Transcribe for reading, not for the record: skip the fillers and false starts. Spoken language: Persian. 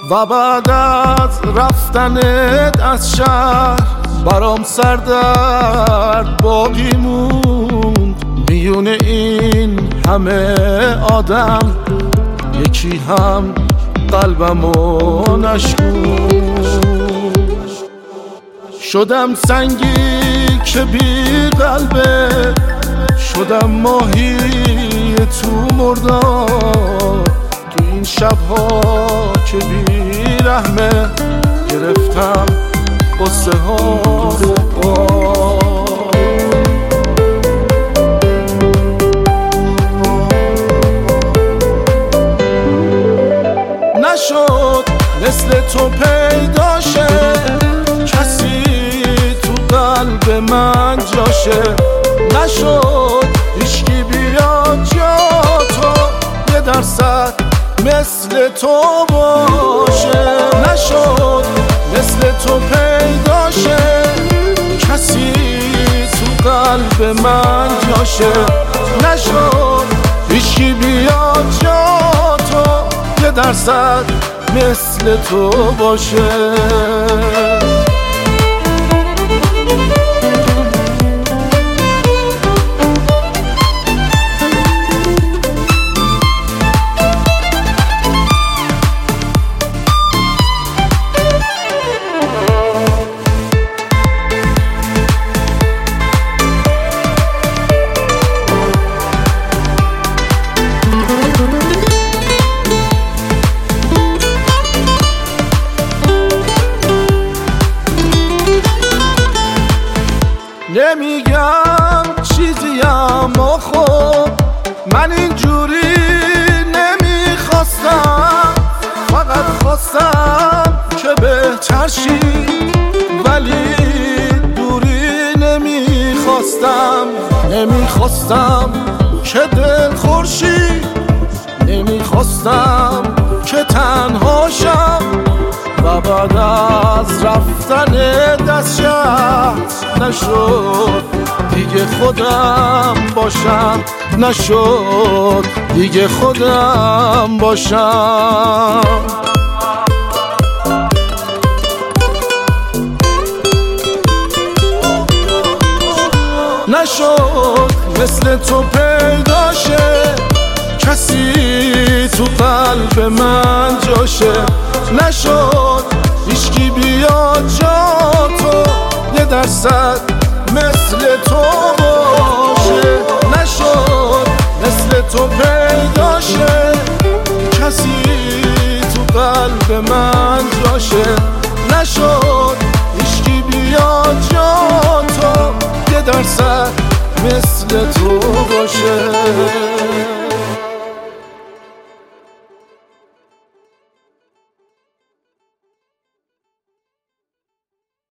و بعد از رفتنت از شهر برام سردرد باقی موند. میونه این همه آدم یکی هم قلبمو نشکوند. شدم سنگی که بی قلبه، شدم ماهی تو مردار. تو این شبها که بی رحمه گرفتم قصه ها نشد مثل تو پیدا شه، کسی تو قلب من جاشه. نشد هیچکی بیاد جا تو، 1% مثل تو باشه. نشد مثل تو پیدا شه، کسی تو قلب من جاشه. نشد هیچکی بیاد جا تو، 1% مثل تو باشه. نمیگم چیزی اما خب من اینجوری نمیخواستم، فقط خواستم که بهتر شی، ولی دوری نمیخواستم که دل خورشی، نمیخواستم که تنها شم. و بعد از رفتن دست شهر نشد دیگه خودم باشم، نشد دیگه خودم باشم. نشد مثل تو پیدا شه، کسی تو قلب من جاشه. نشد هیچکی بیاد جا تو، 1% مثل تو باشه. نشد مثل تو پیدا شه، کسی تو قلب من جاشه. نشد هیچکی بیاد جا تو، 1% مثل تو باشه.